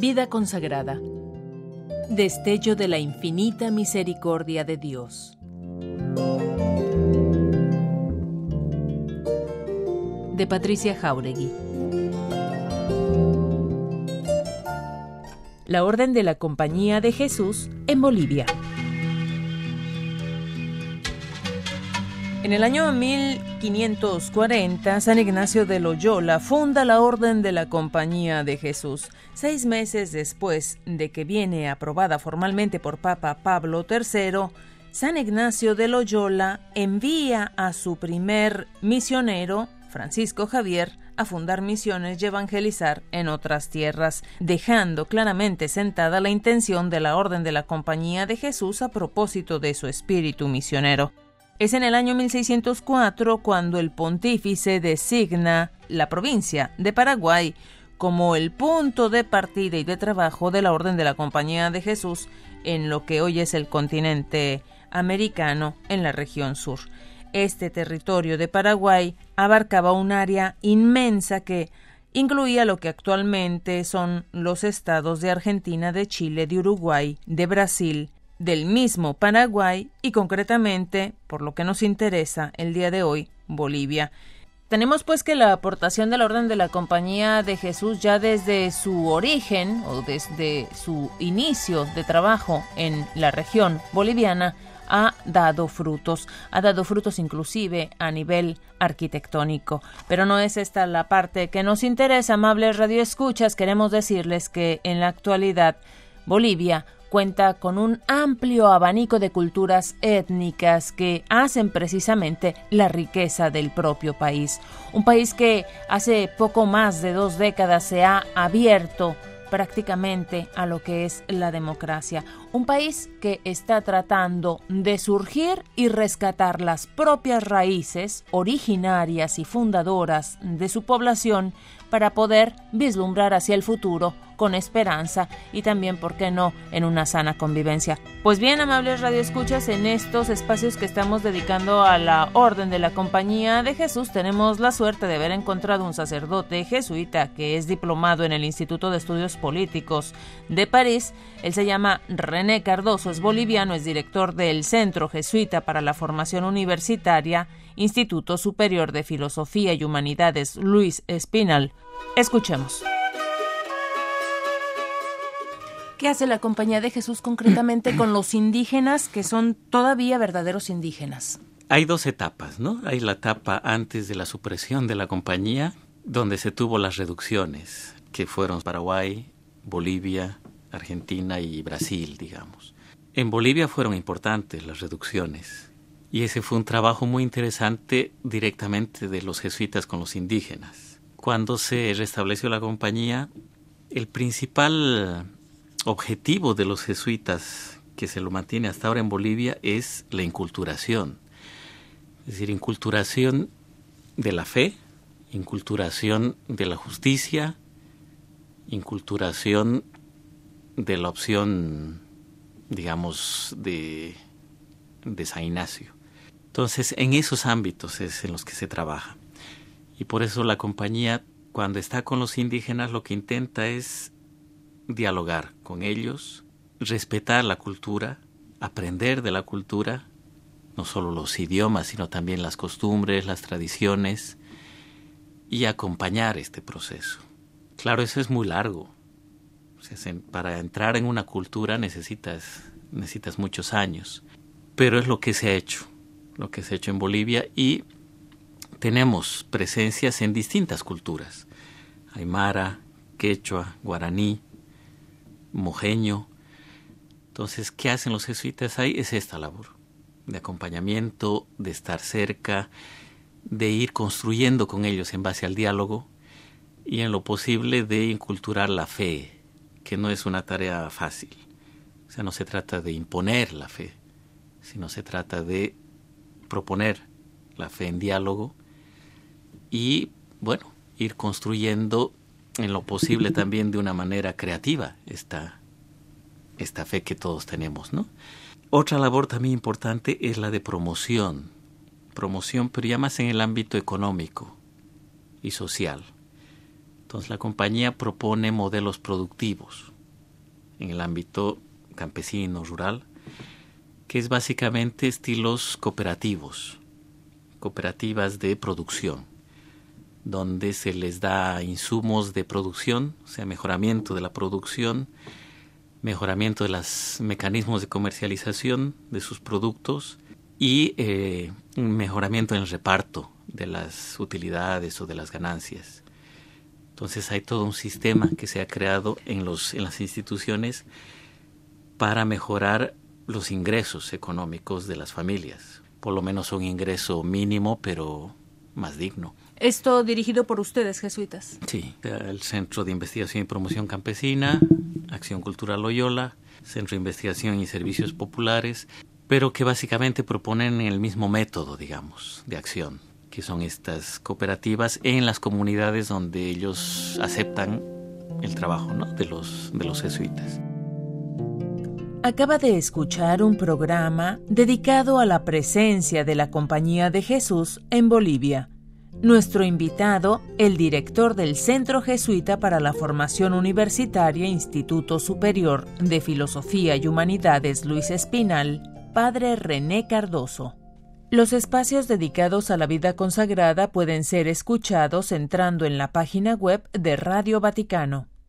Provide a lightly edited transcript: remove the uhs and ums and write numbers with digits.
Vida consagrada. Destello de la infinita misericordia de Dios. De Patricia Jáuregui. La Orden de la Compañía de Jesús en Bolivia. En el año 1540, San Ignacio de Loyola funda la Orden de la Compañía de Jesús. 6 meses después de que viene aprobada formalmente por Papa Pablo III, San Ignacio de Loyola envía a su primer misionero, Francisco Javier, a fundar misiones y evangelizar en otras tierras, dejando claramente sentada la intención de la Orden de la Compañía de Jesús a propósito de su espíritu misionero. Es en el año 1604 cuando el pontífice designa la provincia de Paraguay como el punto de partida y de trabajo de la Orden de la Compañía de Jesús en lo que hoy es el continente americano en la región sur. Este territorio de Paraguay abarcaba un área inmensa que incluía lo que actualmente son los estados de Argentina, de Chile, de Uruguay, de Brasil, del mismo Paraguay y concretamente, por lo que nos interesa el día de hoy, Bolivia. Tenemos pues que la aportación de la Orden de la Compañía de Jesús ya desde su origen o desde su inicio de trabajo en la región boliviana ha dado frutos inclusive a nivel arquitectónico. Pero no es esta la parte que nos interesa, amables radioescuchas. Queremos decirles que en la actualidad Bolivia cuenta con un amplio abanico de culturas étnicas que hacen precisamente la riqueza del propio país. Un país que hace poco más de 2 décadas se ha abierto prácticamente a lo que es la democracia. Un país que está tratando de surgir y rescatar las propias raíces originarias y fundadoras de su población para poder vislumbrar hacia el futuro con esperanza y también, ¿por qué no?, en una sana convivencia. Pues bien, amables radioescuchas, en estos espacios que estamos dedicando a la Orden de la Compañía de Jesús, tenemos la suerte de haber encontrado un sacerdote jesuita que es diplomado en el Instituto de Estudios Políticos de París. Él se llama René Cardoso, es boliviano, es director del Centro Jesuita para la Formación Universitaria, Instituto Superior de Filosofía y Humanidades Luis Espinal. Escuchemos. ¿Qué hace la Compañía de Jesús concretamente con los indígenas que son todavía verdaderos indígenas? Hay 2 etapas, ¿no? Hay la etapa antes de la supresión de la compañía, donde se tuvo las reducciones, que fueron Paraguay, Bolivia, Argentina y Brasil, digamos. En Bolivia fueron importantes las reducciones, y ese fue un trabajo muy interesante directamente de los jesuitas con los indígenas. Cuando se restableció la compañía, el principal objetivo de los jesuitas, que se lo mantiene hasta ahora en Bolivia, es la inculturación. Es decir, inculturación de la fe, inculturación de la justicia, inculturación de la opción, digamos, de San Ignacio. Entonces, en esos ámbitos es en los que se trabaja. Y por eso la compañía, cuando está con los indígenas, lo que intenta es dialogar con ellos, respetar la cultura, aprender de la cultura, no solo los idiomas, sino también las costumbres, las tradiciones, y acompañar este proceso. Claro, eso es muy largo. O sea, para entrar en una cultura necesitas muchos años, pero es lo que se ha hecho en Bolivia, y tenemos presencias en distintas culturas: aymara, quechua, guaraní, mojeño. Entonces, ¿qué hacen los jesuitas ahí? Es esta labor de acompañamiento, de estar cerca, de ir construyendo con ellos en base al diálogo y en lo posible de inculturar la fe, que no es una tarea fácil. O sea, no se trata de imponer la fe, sino se trata de proponer la fe en diálogo y, bueno, ir construyendo en lo posible también de una manera creativa esta fe que todos tenemos, ¿no? Otra labor también importante es la de promoción, pero ya más en el ámbito económico y social. Entonces la compañía propone modelos productivos, en el ámbito campesino, rural, que es básicamente estilos cooperativas de producción, donde se les da insumos de producción, o sea, mejoramiento de la producción, mejoramiento de los mecanismos de comercialización de sus productos y un mejoramiento en el reparto de las utilidades o de las ganancias. Entonces hay todo un sistema que se ha creado en las instituciones para mejorar los ingresos económicos de las familias, por lo menos un ingreso mínimo, pero más digno. ¿Esto dirigido por ustedes, jesuitas? Sí, el Centro de Investigación y Promoción Campesina, Acción Cultural Loyola, Centro de Investigación y Servicios Populares, pero que básicamente proponen el mismo método, digamos, de acción, que son estas cooperativas en las comunidades donde ellos aceptan el trabajo, ¿no?, de los jesuitas. Acaba de escuchar un programa dedicado a la presencia de la Compañía de Jesús en Bolivia. Nuestro invitado, el director del Centro Jesuita para la Formación Universitaria Instituto Superior de Filosofía y Humanidades Luis Espinal, Padre René Cardoso. Los espacios dedicados a la vida consagrada pueden ser escuchados entrando en la página web de Radio Vaticano.